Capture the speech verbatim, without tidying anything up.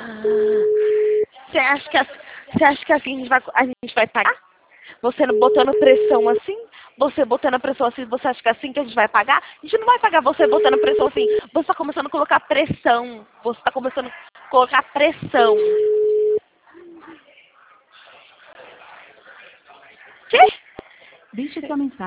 Você acha que assim, você acha que assim a gente vai, a gente vai pagar? Você não botando pressão assim? Você botando pressão assim, você acha que é assim que a gente vai pagar? A gente não vai pagar você botando pressão assim. Você está começando a colocar pressão. Você está começando a colocar pressão. Que? Deixe sua mensagem.